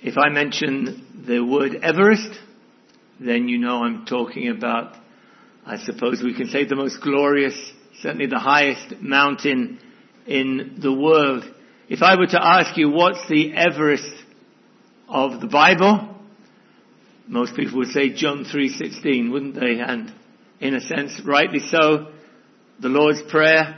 If I mention the word Everest, then you know I'm talking about, I suppose we can say, the most glorious, certainly the highest mountain in the world. If I were to ask you what's the Everest of the Bible, most people would say John 3:16, wouldn't they? And in a sense, rightly so, the Lord's Prayer.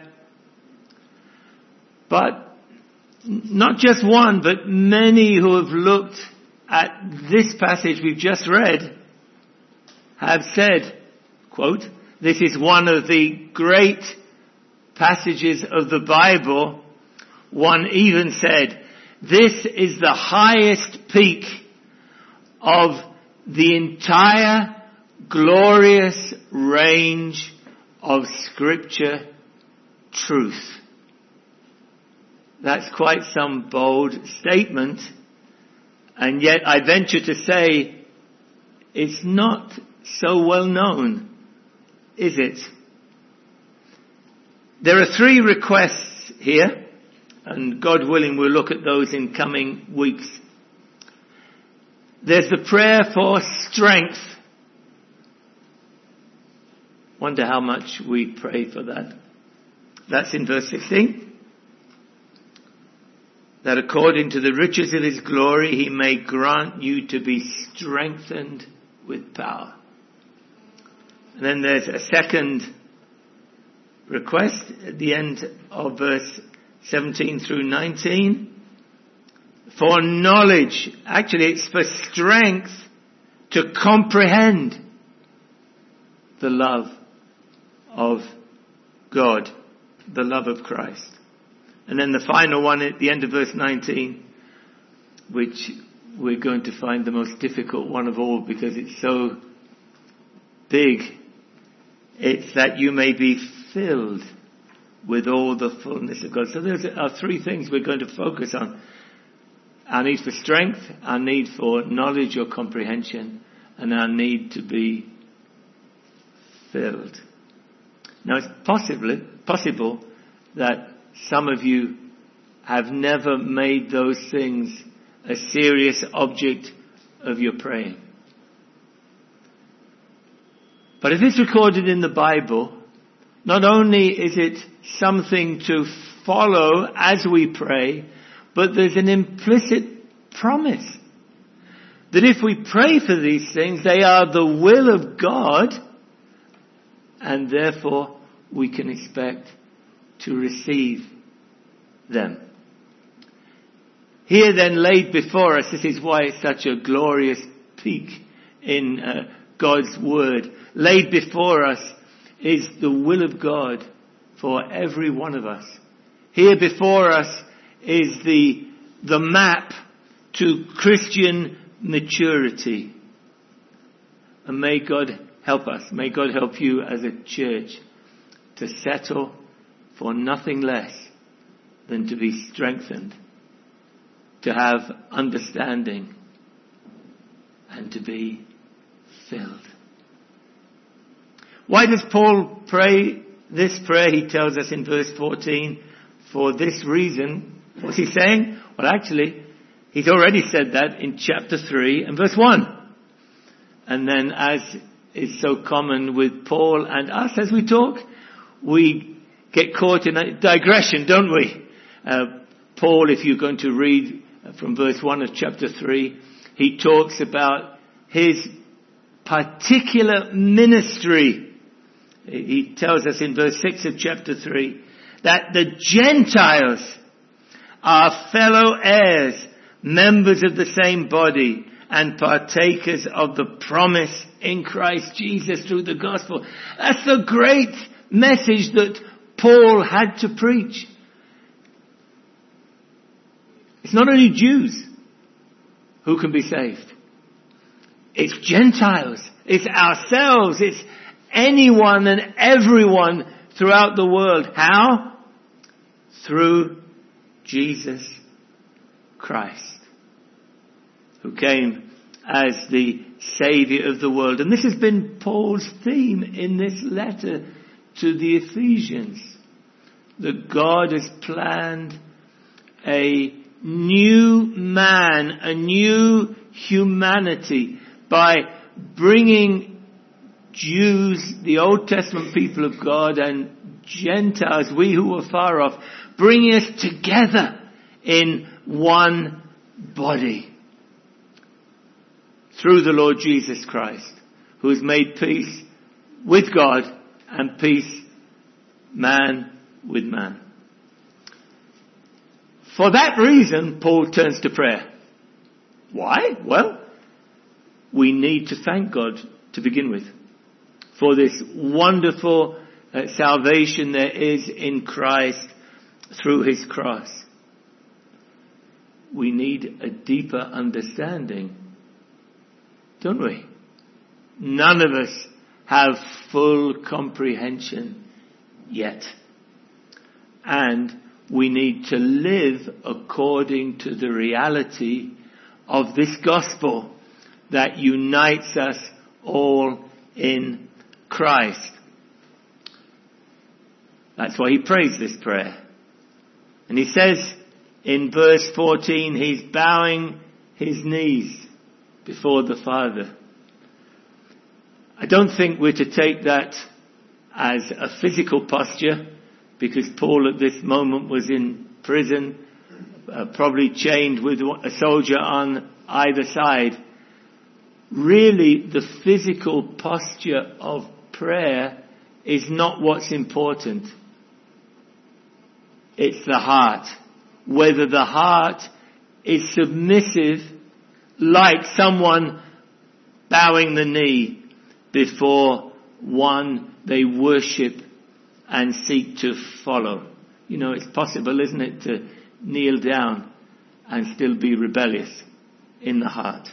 But not just one, but many who have looked at this passage we've just read have said, quote, "This is one of the great passages of the Bible." One even said, "This is the highest peak of the entire glorious range of Scripture truth." That's quite some bold statement, and yet I venture to say it's not so well known, is it? There are 3 requests here, and God willing we'll look at those in coming weeks. There's the prayer for strength. Wonder how much we pray for that. That's in verse 16. That according to the riches of his glory, he may grant you to be strengthened with power. And then there's a second request at the end of verse 17 through 19. For knowledge. Actually, it's for strength to comprehend the love of God, the love of Christ. And then the final one at the end of verse 19, which we're going to find the most difficult one of all because it's so big. It's that you may be filled with all the fullness of God. So there's our 3 things we're going to focus on. Our need for strength, our need for knowledge or comprehension, and our need to be filled. Now it's possible that some of you have never made those things a serious object of your praying. But if it's recorded in the Bible, not only is it something to follow as we pray, but there's an implicit promise that if we pray for these things, they are the will of God, and therefore we can expect to receive them. Here then laid before us, this is why it's such a glorious peak in God's Word. Laid before us is the will of God for every one of us. Here before us is the map to Christian maturity. And may God help us. May God help you as a church to settle for nothing less than to be strengthened, to have understanding, and to be filled. Why does Paul pray this prayer? He tells us in verse 14, for this reason. What's he saying? Well, actually, he's already said that in chapter 3 and verse 1. And then, as is so common with Paul and us as we talk, we get caught in a digression, don't we? Paul, if you're going to read from verse 1 of chapter 3, he talks about his particular ministry. He tells us in verse 6 of chapter 3 that the Gentiles are fellow heirs, members of the same body, and partakers of the promise in Christ Jesus through the gospel. That's the great message that Paul had to preach. It's not only Jews who can be saved. It's Gentiles. It's ourselves. It's anyone and everyone throughout the world. How? Through Jesus Christ, who came as the Saviour of the world. And this has been Paul's theme in this letter to the Ephesians. That God has planned a new man, a new humanity by bringing Jews, the Old Testament people of God, and Gentiles, we who were far off, bringing us together in one body through the Lord Jesus Christ, who has made peace with God and peace man with man. For that reason, Paul turns to prayer. Why? Well, we need to thank God to begin with for this wonderful salvation there is in Christ through his cross. We need a deeper understanding, don't we? None of us have full comprehension yet. And we need to live according to the reality of this gospel that unites us all in Christ. That's why he prays this prayer. And he says in verse 14, he's bowing his knees before the Father. I don't think we're to take that as a physical posture, because Paul at this moment was in prison, probably chained with a soldier on either side. Really, the physical posture of prayer is not what's important. It's the heart. Whether the heart is submissive, like someone bowing the knee before one they worship and seek to follow. You know, it's possible, isn't it, to kneel down and still be rebellious in the heart.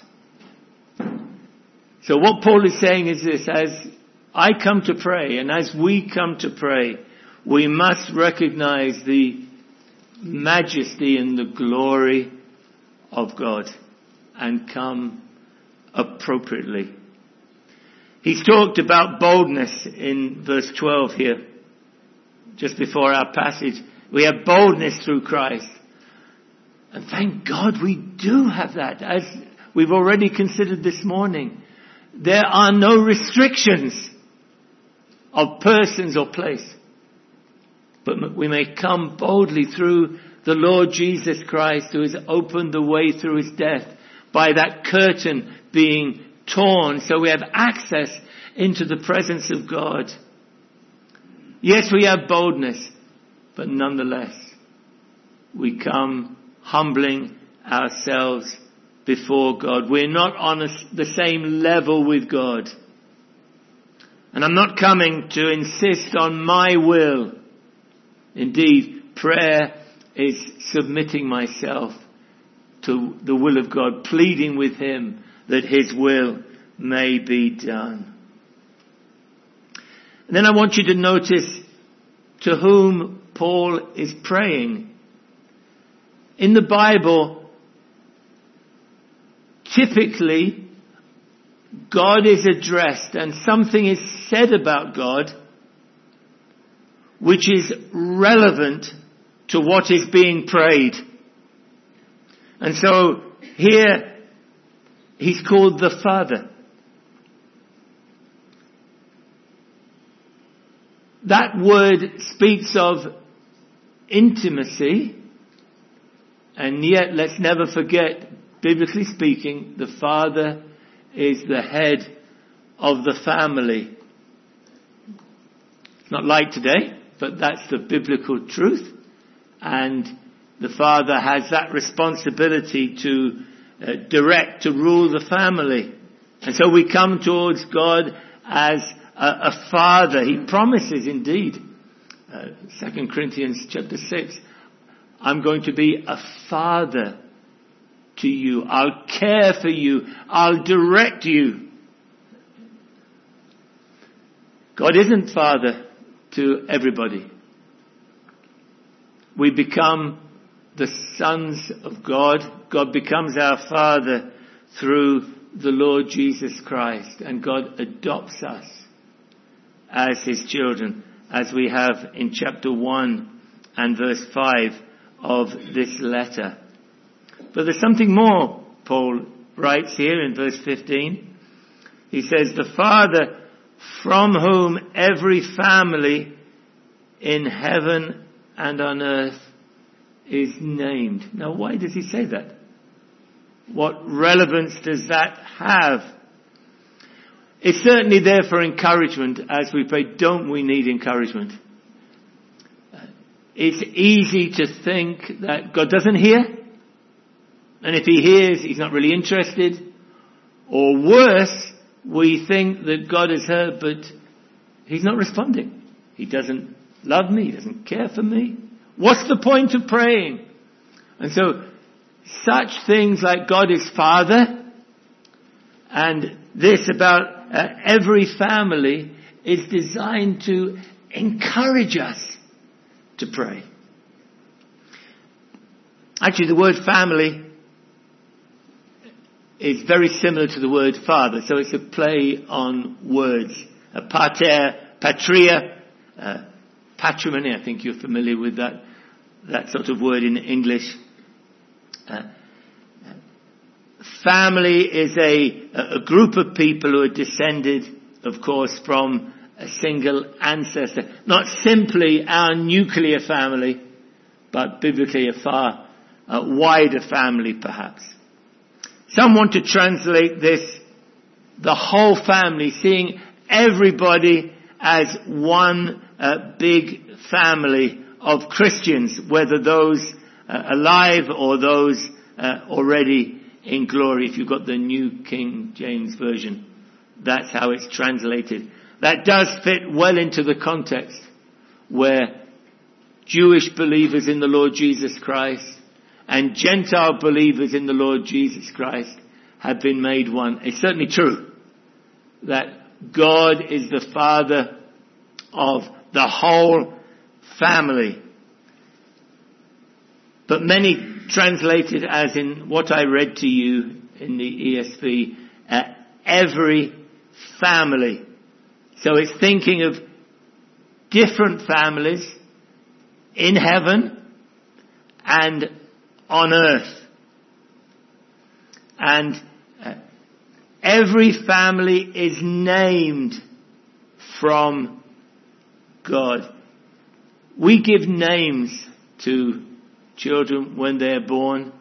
So what Paul is saying is this: as I come to pray, and as we come to pray, we must recognize the majesty and the glory of God and come appropriately. He's talked about boldness in verse 12 here, just before our passage. We have boldness through Christ. And thank God we do have that. As we've already considered this morning, there are no restrictions of persons or place. But we may come boldly through the Lord Jesus Christ, who has opened the way through his death by that curtain being torn, so we have access into the presence of God. Yes, we have boldness, but nonetheless, we come humbling ourselves before God. We're not on the same level with God. And I'm not coming to insist on my will. Indeed, prayer is submitting myself to the will of God, pleading with him that his will may be done. And then I want you to notice to whom Paul is praying. In the Bible, typically, God is addressed and something is said about God which is relevant to what is being prayed. And so here he's called the Father. That word speaks of intimacy, and yet let's never forget, biblically speaking, the Father is the head of the family. It's not like today, but that's the biblical truth. And the Father has that responsibility to direct, to rule the family. And so we come towards God as a Father. He promises indeed, 2 Corinthians chapter 6, I'm going to be a father to you. I'll care for you. I'll direct you. God isn't Father to everybody. We become the sons of God. God becomes our Father through the Lord Jesus Christ. And God adopts us as his children, as we have in chapter 1 and verse 5 of this letter. But there's something more, Paul writes here in verse 15. He says, the Father from whom every family in heaven and on earth is named. Now, why does he say that? What relevance does that have? It's certainly there for encouragement as we pray. Don't we need encouragement? It's easy to think that God doesn't hear. And if he hears, he's not really interested. Or worse, we think that God has heard, but he's not responding. He doesn't love me. He doesn't care for me. What's the point of praying? And so, such things like God is Father, and this about every family is designed to encourage us to pray. Actually, the word family is very similar to the word father, so it's a play on words. Pater, patria, patrimony, I think you're familiar with that sort of word in English. Family is a group of people who are descended, of course, from a single ancestor. Not simply our nuclear family, but biblically a far wider family, perhaps. Some want to translate this, the whole family, seeing everybody as one big family of Christians, whether those alive or those already in glory. If you've got the New King James Version, that's how it's translated. That does fit well into the context where Jewish believers in the Lord Jesus Christ and Gentile believers in the Lord Jesus Christ have been made one. It's certainly true that God is the Father of the whole family. But many translate it as in what I read to you in the ESV, every family. So it's thinking of different families in heaven and on earth. And every family is named from God. We give names to children when they're born,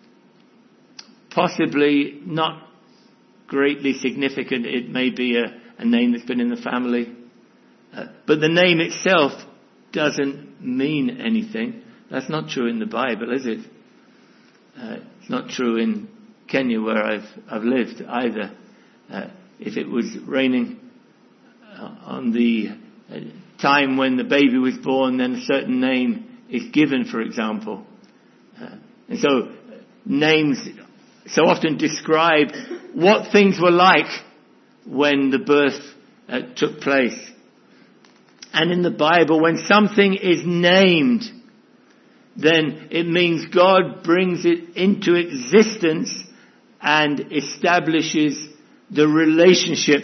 possibly not greatly significant. It may be a name that's been in the family. But the name itself doesn't mean anything. That's not true in the Bible, is it? It's not true in Kenya where I've lived either. If it was raining on the time when the baby was born, then a certain name is given, for example. And so names so often describe what things were like when the birth took place. And in the Bible, when something is named, then it means God brings it into existence and establishes the relationship.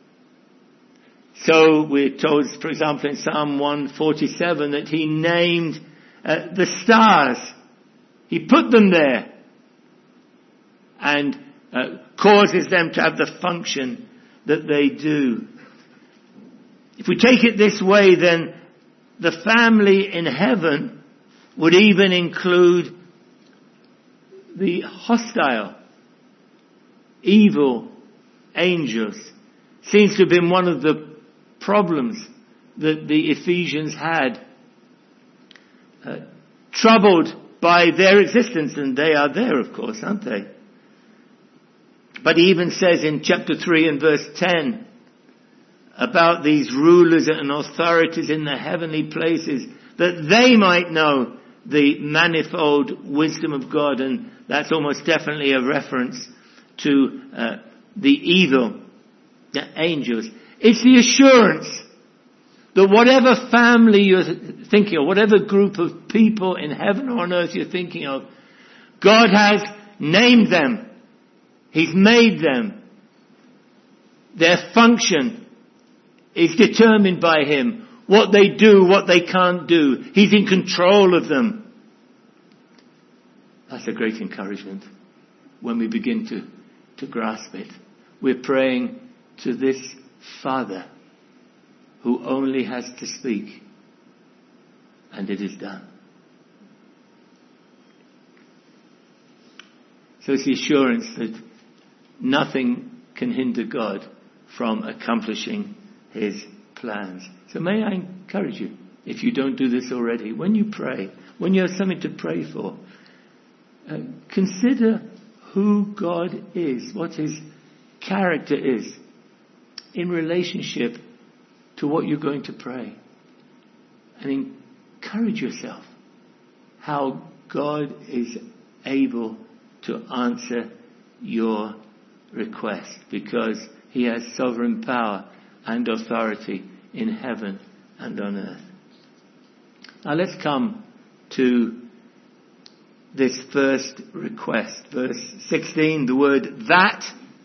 So we're told, for example, in Psalm 147 that he named the stars. He put them there and causes them to have the function that they do. If we take it this way, then the family in heaven would even include the hostile, evil angels. Seems to have been one of the problems that the Ephesians had. Troubled by their existence, and they are there, of course, aren't they? But he even says in chapter 3 and verse 10 about these rulers and authorities in the heavenly places, that they might know the manifold wisdom of God. And that's almost definitely a reference to the evil, the angels. It's the assurance that whatever family you're thinking of, whatever group of people in heaven or on earth you're thinking of, God has named them. He's made them. Their function is determined by Him. What they do, what they can't do. He's in control of them. That's a great encouragement when we begin to grasp it. We're praying to this Father who only has to speak, and it is done. So it's the assurance that nothing can hinder God from accomplishing his plans. So may I encourage you, if you don't do this already, when you pray, when you have something to pray for, consider who God is, what his character is in relationship to what you're going to pray. And encourage yourself how God is able to answer your request, because he has sovereign power and authority in heaven and on earth. Now let's come to this first request. Verse 16, the word that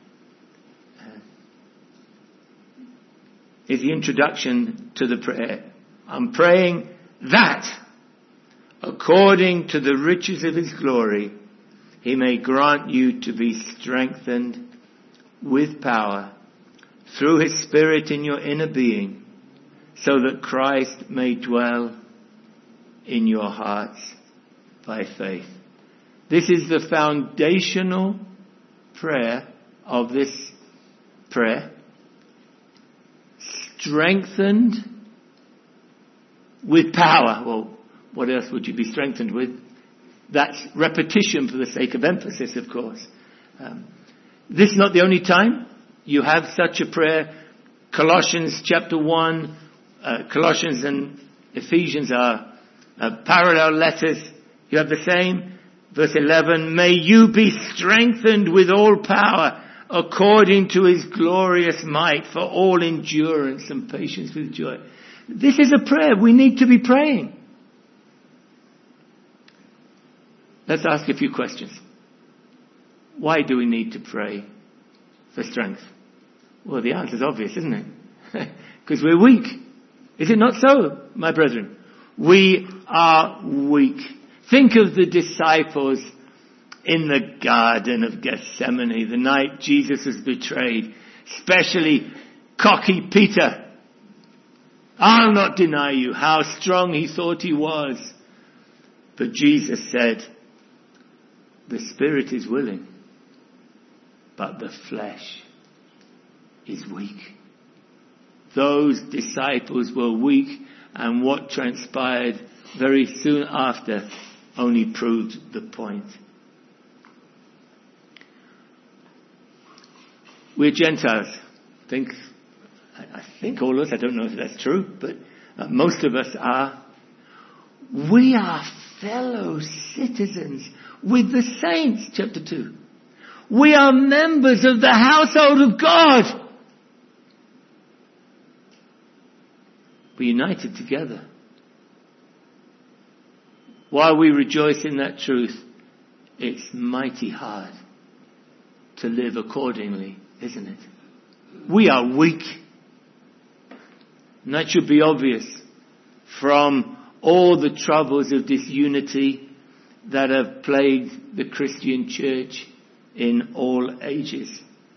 is the introduction to the prayer. I'm praying that according to the riches of his glory, he may grant you to be strengthened with power through his Spirit in your inner being, so that Christ may dwell in your hearts by faith. This is the foundational prayer of this prayer. Strengthened with power. Well, what else would you be strengthened with? That's repetition for the sake of emphasis, of course. This is not the only time you have such a prayer. Colossians chapter 1, Colossians and Ephesians are parallel letters. You have the same. Verse 11, may you be strengthened with all power according to his glorious might for all endurance and patience with joy. This is a prayer we need to be praying. Let's ask a few questions. Why do we need to pray for strength? Well, the answer is obvious, isn't it? Because we're weak. Is it not so, my brethren? We are weak. Think of the disciples in the Garden of Gethsemane, the night Jesus was betrayed, especially cocky Peter. I'll not deny you, how strong he thought he was. But Jesus said, the spirit is willing, but the flesh is weak. Those disciples were weak, and what transpired very soon after only proved the point. We're Gentiles. I think all of us, I don't know if that's true, but most of us are. We are fellow citizens with the saints, chapter 2. We are members of the household of God. We're united together. While we rejoice in that truth, it's mighty hard to live accordingly, isn't it? We are weak. And that should be obvious from all the troubles of disunity that have plagued the Christian church in all ages.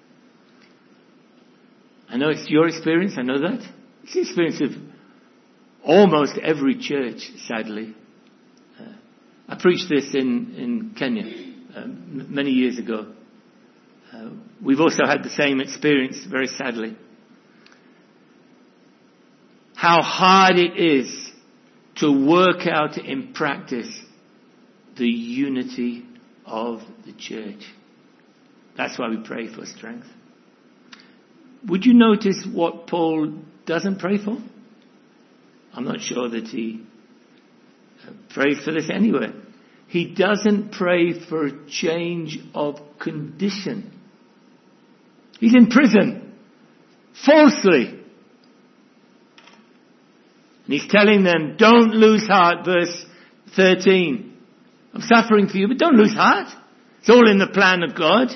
I know it's your experience, I know that. It's the experience of almost every church, sadly. I preached this in Kenya many years ago. We've also had the same experience, very sadly. How hard it is to work out in practice the unity of the church. That's why we pray for strength. Would you notice what Paul doesn't pray for? I'm not sure that he prays for this anywhere. He doesn't pray for a change of condition. He's in prison, falsely. And he's telling them, don't lose heart, verse 13. I'm suffering for you, but don't lose heart. It's all in the plan of God.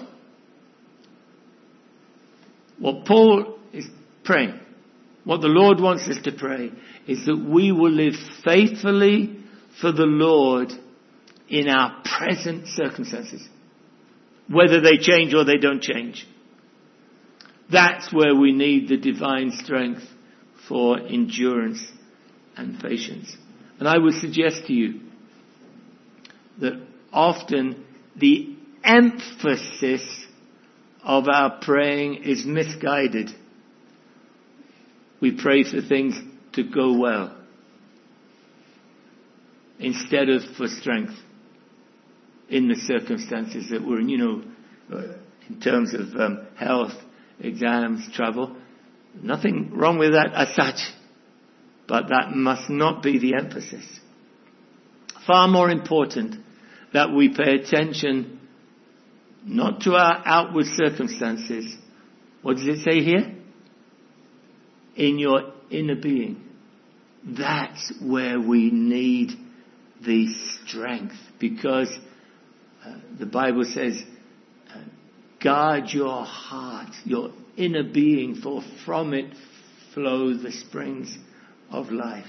What Paul is praying, what the Lord wants us to pray, is that we will live faithfully for the Lord in our present circumstances, whether they change or they don't change. That's where we need the divine strength for endurance and patience. And I would suggest to you that often the emphasis of our praying is misguided. We pray for things to go well instead of for strength in the circumstances that we're in, in terms of health, exams, travel. Nothing wrong with that as such, but that must not be the emphasis. Far more important that we pay attention not to our outward circumstances. What does it say here? In your inner being. That's where we need the strength, because the Bible says, guard your heart, your inner being, for from it flow the springs of life.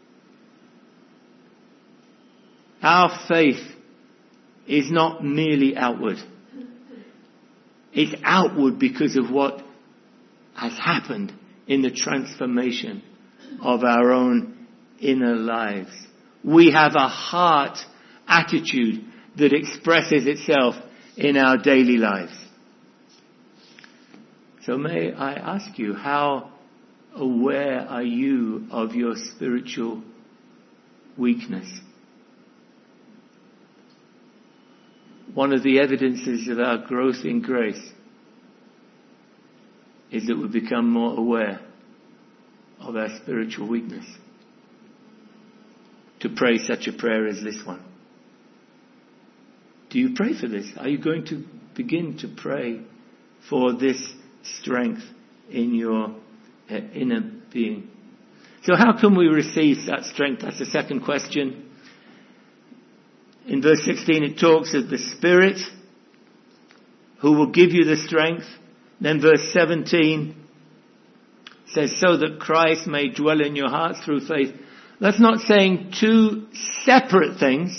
Our faith is not merely outward. It's outward because of what has happened in the transformation of our own inner lives. We have a heart attitude that expresses itself in our daily lives. So may I ask you, how aware are you of your spiritual weakness? One of the evidences of our growth in grace is that we become more aware of our spiritual weakness. To pray such a prayer as this one. Do you pray for this? Are you going to begin to pray for this strength in your inner being? So how can we receive that strength? That's the second question. In verse 16 it talks of the Spirit who will give you the strength. Then verse 17 says, so that Christ may dwell in your hearts through faith. That's not saying two separate things,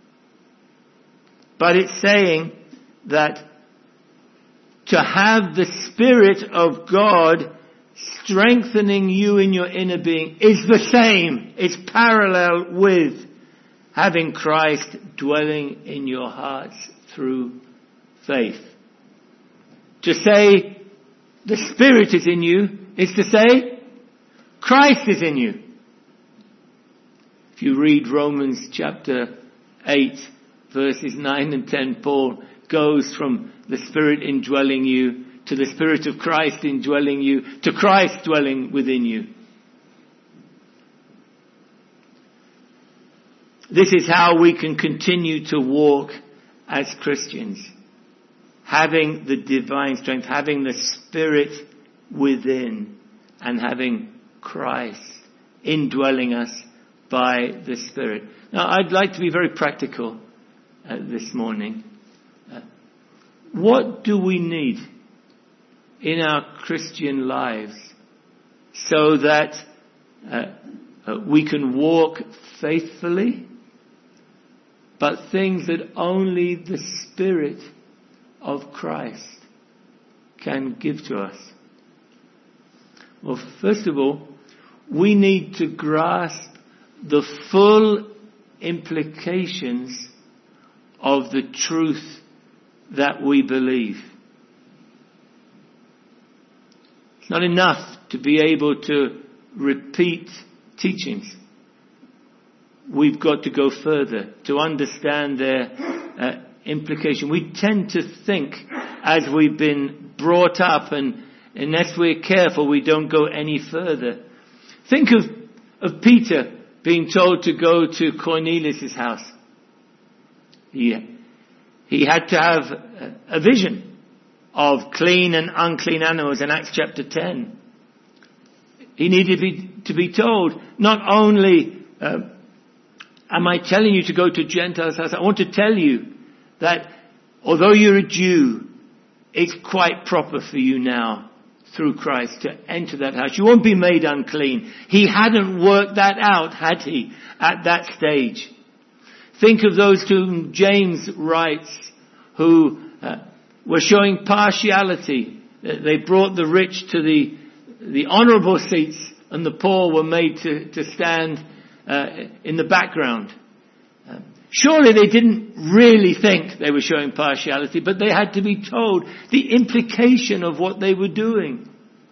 but it's saying that to have the Spirit of God strengthening you in your inner being is the same. It's parallel with having Christ dwelling in your hearts through faith. To say the Spirit is in you is to say Christ is in you. If you read Romans chapter 8, verses 9 and 10, Paul goes from the Spirit indwelling you to the Spirit of Christ indwelling you to Christ dwelling within you. This is how we can continue to walk as Christians. Having the divine strength, having the Spirit within, and having Christ indwelling us by the Spirit. Now, I'd like to be very practical this morning. What do we need in our Christian lives so that we can walk faithfully, but things that only the Spirit of Christ can give to us? Well, first of all, we need to grasp the full implications of the truth that we believe. It's not enough to be able to repeat teachings. We've got to go further to understand their implication. We tend to think, as we've been brought up, and unless we're careful, we don't go any further. Think of Peter being told to go to Cornelius' house. He had to have a vision of clean and unclean animals in Acts chapter 10. He needed to be told, not only am I telling you to go to Gentiles' house, I want to tell you that although you're a Jew, it's quite proper for you now through Christ to enter that house. You won't be made unclean. He hadn't worked that out, had he, at that stage. Think of those to whom James writes, who were showing partiality. They brought the rich to the honourable seats, and the poor were made to stand in the background. Surely they didn't really think they were showing partiality, but they had to be told the implication of what they were doing.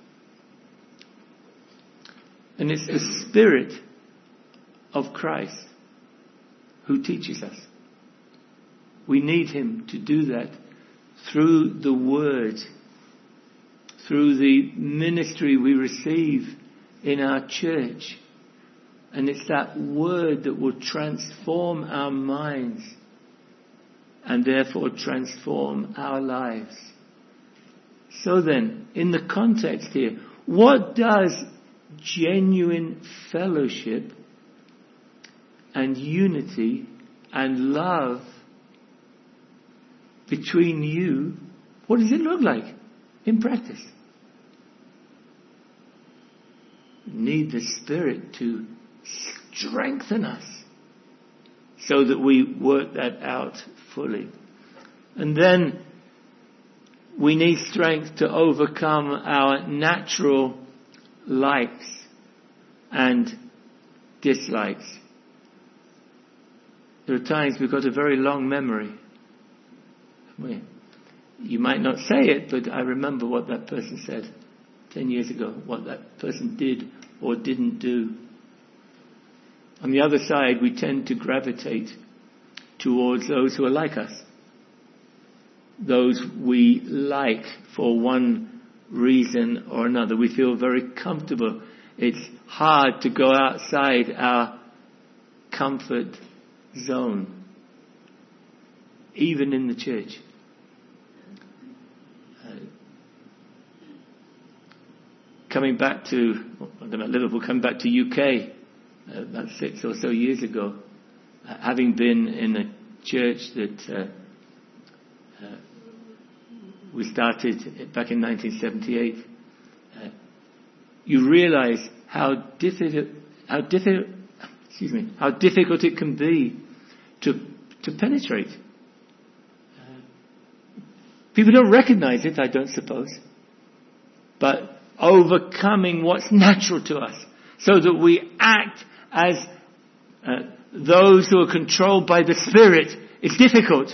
And it's the Spirit of Christ who teaches us. We need Him to do that through the Word, through the ministry we receive in our church. And it's that Word that will transform our minds and therefore transform our lives. So then, in the context here, what does genuine fellowship and unity and love between you, what does it look like in practice? We need the Spirit to strengthen us so that we work that out fully. And then we need strength to overcome our natural likes and dislikes. There are times we've got a very long memory. You might not say it, but I remember what that person said 10 years ago, what that person did or didn't do. On the other side, we tend to gravitate towards those who are like us. Those we like for one reason or another. We feel very comfortable. It's hard to go outside our comfort zone, even in the church. Coming back to Liverpool, coming back to UK about 6 or so years ago, having been in a church that we started back in 1978, you realise how difficult it can be to penetrate. People don't recognise it, I don't suppose, but overcoming what's natural to us, so that we act as those who are controlled by the Spirit, is difficult.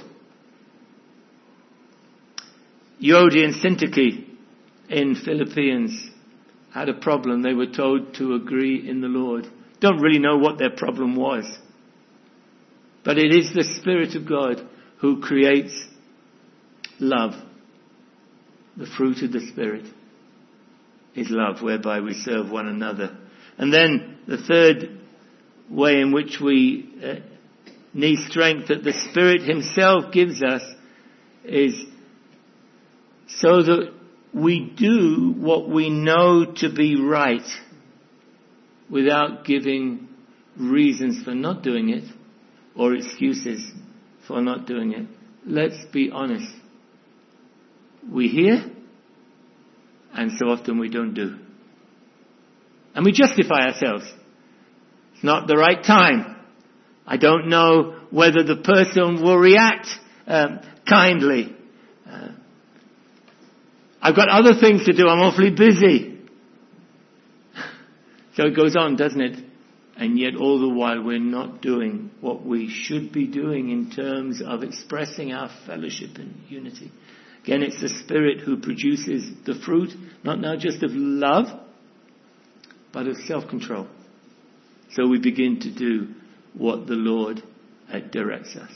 Euodia and Syntyche in Philippians had a problem. They were told to agree in the Lord. Don't really know what their problem was. But it is the Spirit of God who creates love. The fruit of the Spirit is love, whereby we serve one another. And then the third way in which we need strength that the Spirit Himself gives us is so that we do what we know to be right without giving reasons for not doing it or excuses for not doing it. Let's be honest. We hear, and so often we don't do. And we justify ourselves. It's not the right time. I don't know whether the person will react kindly. I've got other things to do. I'm awfully busy. So it goes on, doesn't it? And yet all the while we're not doing what we should be doing in terms of expressing our fellowship and unity. Again, it's the Spirit who produces the fruit, not now just of love, but of self-control. So we begin to do what the Lord directs us.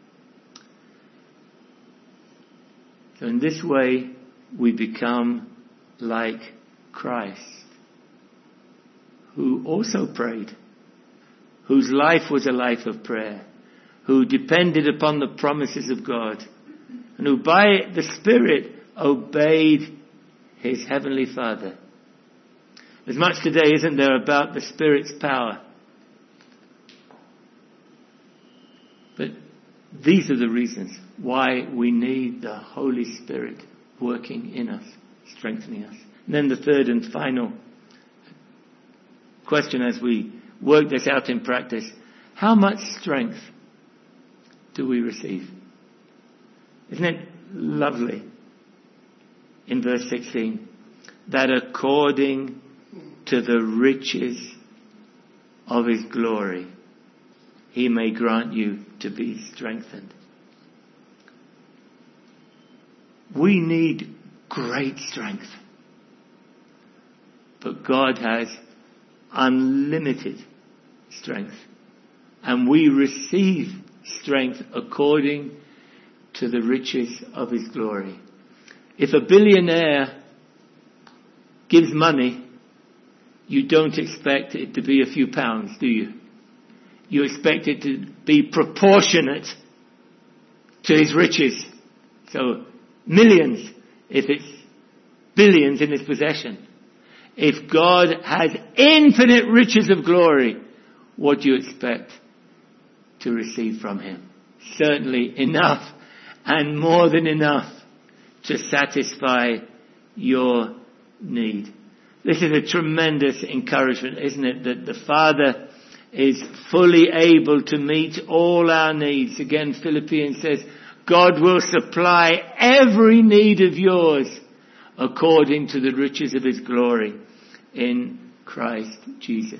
So in this way, we become like Christ, who also prayed, whose life was a life of prayer, who depended upon the promises of God, and who by the Spirit obeyed his Heavenly Father. There's much today, isn't there, about the Spirit's power. But these are the reasons why we need the Holy Spirit working in us, strengthening us. And then the third and final question as we work this out in practice: how much strength do we receive? Isn't it lovely in verse 16 that according to the riches of his glory he may grant you to be strengthened? We need great strength, but God has unlimited strength, and we receive strength according to the riches of his glory. If a billionaire gives money, you don't expect it to be a few pounds, do you? You expect it to be proportionate to his riches. So millions, if it's billions in his possession. If God has infinite riches of glory, what do you expect to receive from him? Certainly enough and more than enough to satisfy your need. This is a tremendous encouragement, isn't it? That the Father is fully able to meet all our needs. Again, Philippians says, God will supply every need of yours according to the riches of his glory in Christ Jesus.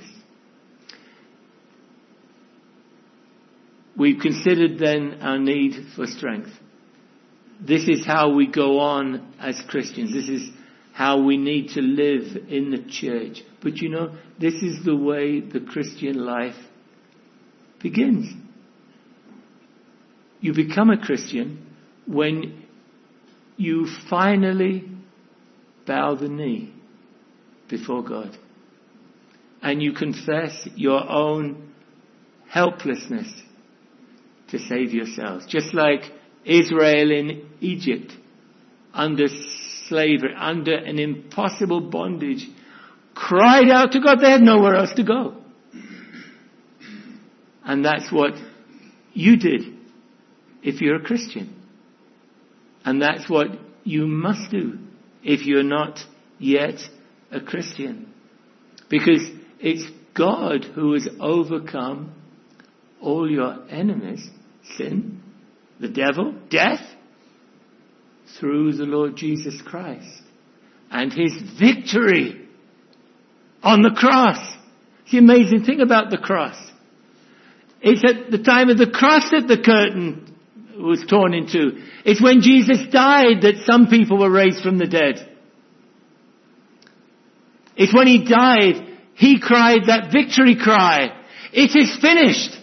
We've considered then our need for strength. This is how we go on as Christians. This is how we need to live in the church. But you know, this is the way the Christian life begins. You become a Christian when you finally bow the knee before God and you confess your own helplessness to save yourselves. Just like Israel in Egypt, under slavery, under an impossible bondage, cried out to God. They had nowhere else to go. And that's what you did if you're a Christian. And that's what you must do if you're not yet a Christian. Because it's God who has overcome all your enemies, sin, the devil, death, through the Lord Jesus Christ and his victory on the cross. It's the amazing thing about the cross. It's at the time of the cross that the curtain was torn in two. It's when Jesus died that some people were raised from the dead. It's when he died, he cried that victory cry. It is finished.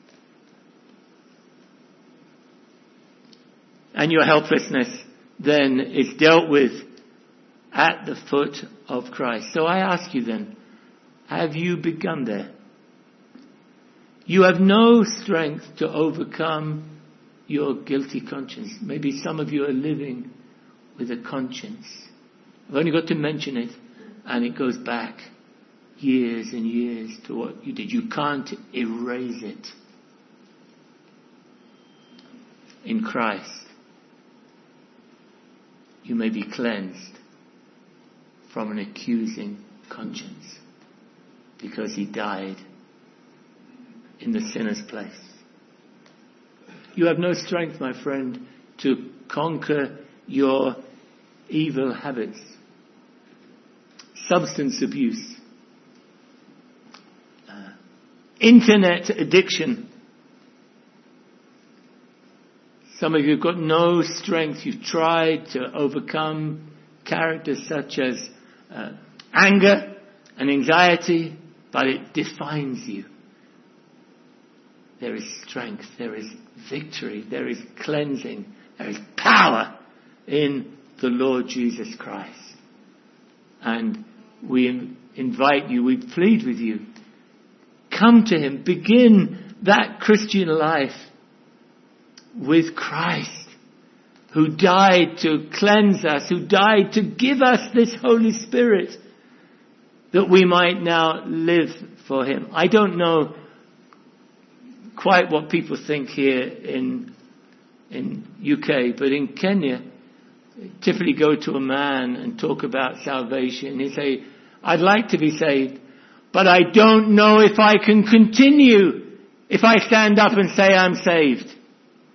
And your helplessness then is dealt with at the foot of Christ. So I ask you then, have you begun there? You have no strength to overcome your guilty conscience. Maybe some of you are living with a conscience. I've only got to mention it, and it goes back years and years to what you did. You can't erase it. In Christ, you may be cleansed from an accusing conscience because he died in the sinner's place. You have no strength, my friend, to conquer your evil habits. Substance abuse, internet addiction. Some of you have got no strength. You've tried to overcome characters such as anger and anxiety, but it defines you. There is strength, there is victory, there is cleansing, there is power in the Lord Jesus Christ. And we invite you, we plead with you, come to him, begin that Christian life with Christ, who died to cleanse us, who died to give us this Holy Spirit, that we might now live for him. I don't know quite what people think here in UK, but in Kenya, typically go to a man and talk about salvation. He say, I'd like to be saved, but I don't know if I can continue if I stand up and say I'm saved.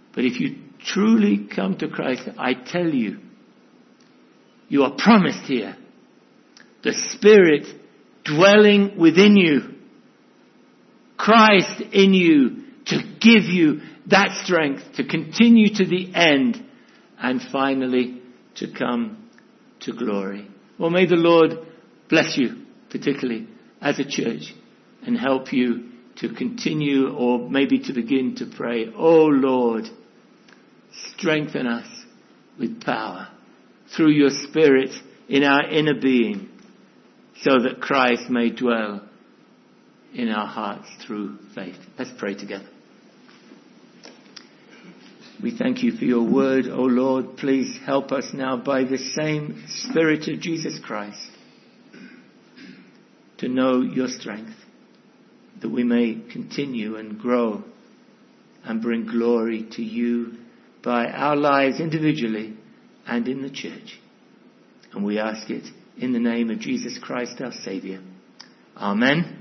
But if you truly come to Christ, I tell you, you are promised here the Spirit dwelling within you, Christ in you, to give you that strength to continue to the end and finally to come to glory. Well, may the Lord bless you, particularly as a church, and help you to continue, or maybe to begin to pray, "Oh Lord, strengthen us with power through your Spirit in our inner being, so that Christ may dwell in our hearts through faith." Let's pray together. We thank you for your word, O Lord. Please help us now by the same Spirit of Jesus Christ to know your strength, that we may continue and grow and bring glory to you by our lives individually and in the church. And we ask it in the name of Jesus Christ, our Saviour. Amen.